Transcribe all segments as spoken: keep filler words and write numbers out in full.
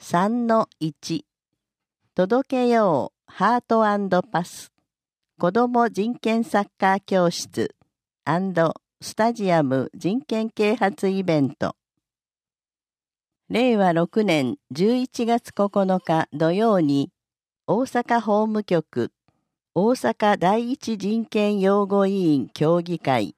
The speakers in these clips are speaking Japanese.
さんのいち 届けようハート&パス子ども人権サッカー教室&スタジアム人権啓発イベントれいわろくねんじゅういちがつここのか土曜に大阪法務局大阪第一人権擁護委員協議会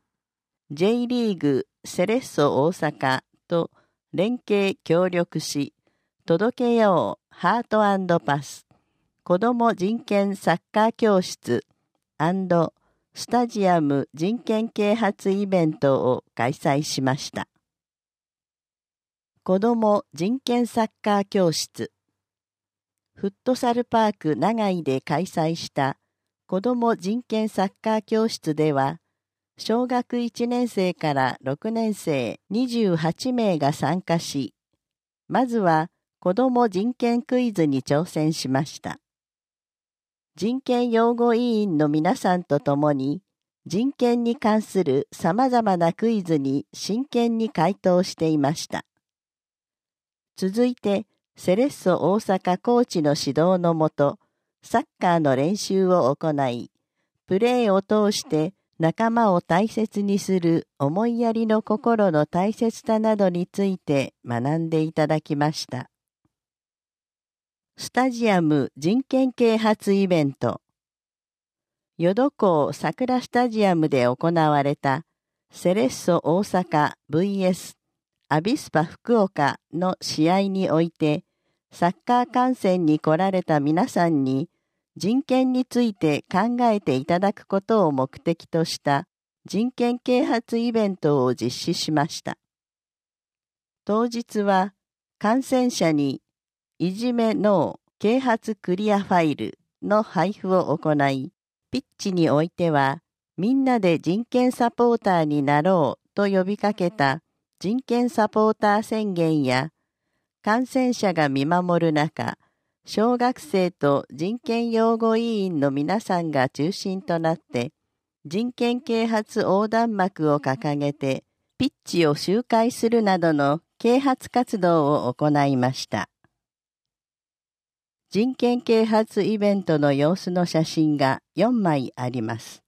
J リーグセレッソ大阪と連携協力し届けようハート&パス子ども人権サッカー教室&スタジアム人権啓発イベントを開催しました。子ども人権サッカー教室フットサルパーク長井で開催した子ども人権サッカー教室では小学いちねん生からろくねん生にじゅうはちめいが参加し、まずは子ども人権クイズに挑戦しました。人権擁護委員の皆さんと共に人権に関する様々なクイズに真剣に回答していました。続いて、セレッソ大阪コーチの指導のもと、サッカーの練習を行い、プレーを通して仲間を大切にする思いやりの心の大切さなどについて学んでいただきました。スタジアム人権啓発イベント淀港桜スタジアムで行われたセレッソ大阪 ブイエス アビスパ福岡の試合においてサッカー観戦に来られた皆さんに人権について考えていただくことを目的とした人権啓発イベントを実施しました。当日は観戦者にいじめノー啓発クリアファイルの配布を行い、ピッチにおいてはみんなで人権サポーターになろうと呼びかけた人権サポーター宣言や、観戦者が見守る中、小学生と人権擁護委員の皆さんが中心となって、人権啓発横断幕を掲げて、ピッチを周回するなどの啓発活動を行いました。人権啓発イベントの様子の写真がよんまいあります。